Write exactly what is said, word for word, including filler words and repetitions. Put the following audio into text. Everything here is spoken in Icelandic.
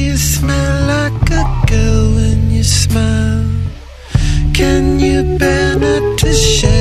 you smell like a girl when you smile? Can you bear not to share